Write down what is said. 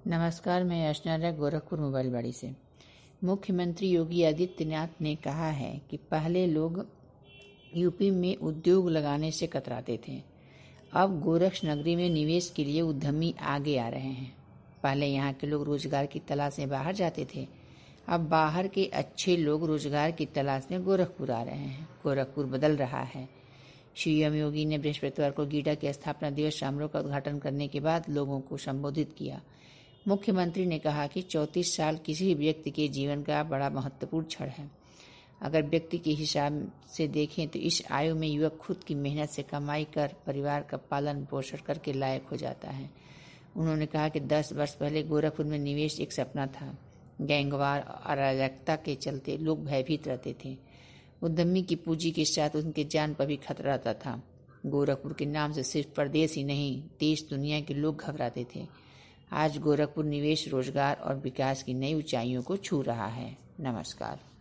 नमस्कार, मैं अर्चना गोरखपुर मोबाइलबाड़ी से। मुख्यमंत्री योगी आदित्यनाथ ने कहा है कि पहले लोग यूपी में उद्योग लगाने से कतराते थे। अब गोरक्ष नगरी में निवेश के लिए उद्यमी आगे आ रहे हैं। पहले यहाँ के लोग रोजगार की तलाश में बाहर जाते थे, अब बाहर के अच्छे लोग रोजगार की तलाश में गोरखपुर आ रहे हैं। गोरखपुर बदल रहा है। सीएम योगी ने बृहस्पतिवार को गीडा के स्थापना दिवस समारोह का उद्घाटन करने के बाद लोगों को संबोधित किया। मुख्यमंत्री ने कहा कि 34 साल किसी भी व्यक्ति के जीवन का बड़ा महत्वपूर्ण क्षण है। अगर व्यक्ति के हिसाब से देखें तो इस आयु में युवक खुद की मेहनत से कमाई कर परिवार का पालन पोषण करके लायक हो जाता है। उन्होंने कहा कि 10 वर्ष पहले गोरखपुर में निवेश एक सपना था। गैंगवार और अराजकता के चलते लोग भयभीत रहते थे। उद्यमी की पूंजी के साथ उनके जान पर भी खतरा रहता था। गोरखपुर के नाम से सिर्फ प्रदेश ही नहीं, देश दुनिया के लोग घबराते थे। आज गोरखपुर निवेश, रोजगार और विकास की नई ऊंचाइयों को छू रहा है। नमस्कार।